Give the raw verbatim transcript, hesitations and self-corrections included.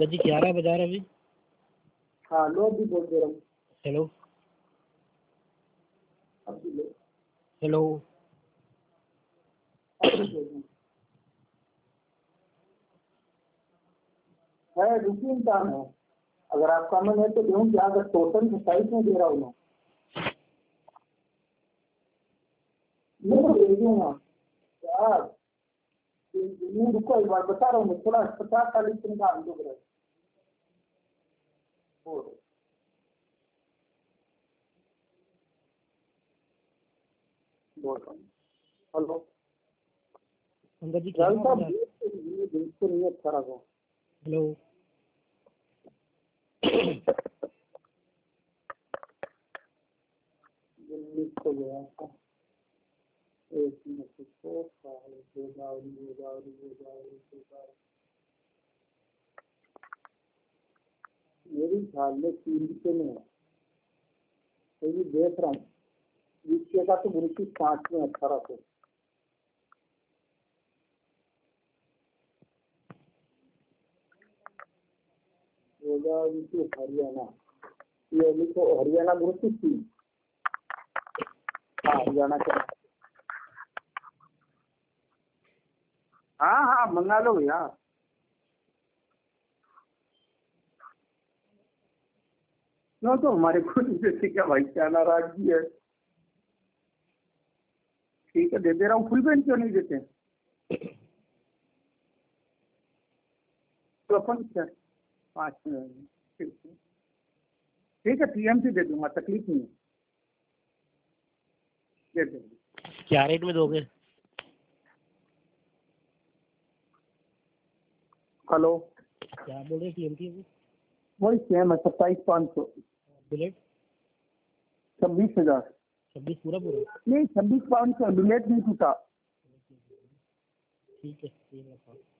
पंकज जी ग्यारह बजा रहे अभी। हाँ लो भी बोल दे रहा हूँ। हेलो अभी लो। हेलो है रुकिए इंसान है, अगर आपका मन है तो दूँ क्या, अगर टोटल सत्ताईस में दे रहा हूँ ना मैं तो दे दूँगा यार। रुको एक बार बता रहा हूँ, थोड़ा पचास चालीस दिन का हम लोग रहे। हेलो पंकज जी चल ग्यारह साहब बजा। बिल्कुल नहीं अच्छा रहा। हेलो दिल्ली को गया था एक मिनट को गोदावरी गोदावरी गोदावरी गोदावरी मेरी ख्याल में तीन रुपये में है, तो ये देख रहा हूँ विषय का तो बिल्कुल पाँच में अठारह को। गोदावरी टू हरियाणा, ये लिखो हरियाणा गुरुकुल थी। हाँ हरियाणा का, हाँ हाँ मंगा लो भैया। ना तो हमारे खुद जैसे क्या भाई क्या नाराजगी है। ठीक है दे दे रहा हूँ, फुल पेंट क्यों नहीं देते? तो अपन क्या पाँच में ठीक है ठीक है टीएमसी दे दूंगा, तकलीफ नहीं है, दे देंगे। क्या रेट में दोगे? हेलो क्या बोल रहे टीएमटी अभी? वही सेम है सत्ताईस पाँच सौ। बुलेट छब्बीस हजार छब्बीस पूरा पूरा? नहीं छब्बीस पाँच सौ बुलेट नहीं टूटा। ठीक है ठीक है।